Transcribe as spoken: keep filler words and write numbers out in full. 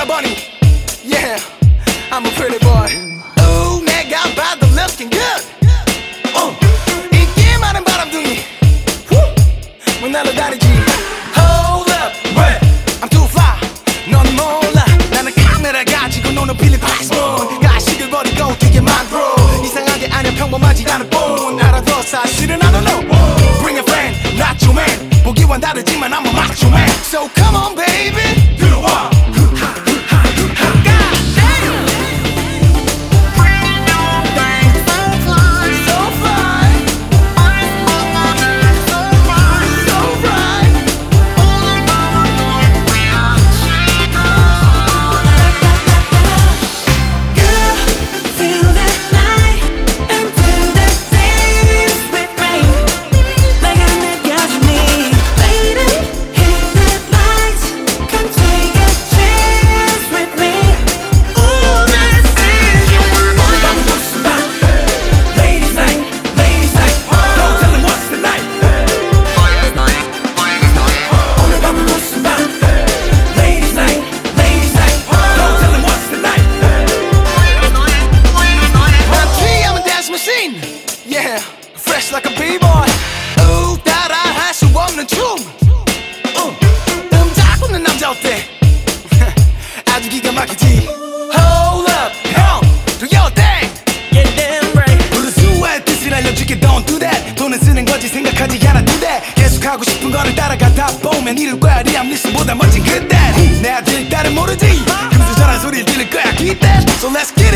a bunny. Yeah, I'm a pretty boy. Ooh, 내가 봐도 looking good. 어, 인기 많은 바람둥이. 뭐 날아다니지. Hold up, 왜? I'm too fly. 넌 몰라. 나는 카메라 가지고 노는 필리핀 스폰. 가식을 버리고 되게 만들어. 이상하게 아니야 평범하지 않은 본. 알아도 사실은 I don't know. Bring a friend, not your man. 보기와는 다르지만 I'm a macho man. So come on baby, 들어와. Yeah, fresh like a b-boy. Ooh, 따라할 수 없는 춤. 음, 음작 없는 남자 어때? 아주 기가 막히지. Hold up, 형, do your thing. Yeah, damn right. 우리 수의 뜻을 알려줄게, don't do that. 돈은 쓰는 거지 생각하지 않아 do that. 계속 하고 싶은 거를 따라가다 보면 이룰 거야 리암 니슨보다 멋진 그댄. 내 아들 딸은 모르지. 금수저란 소리를 들을 거야 기대. So let's get it.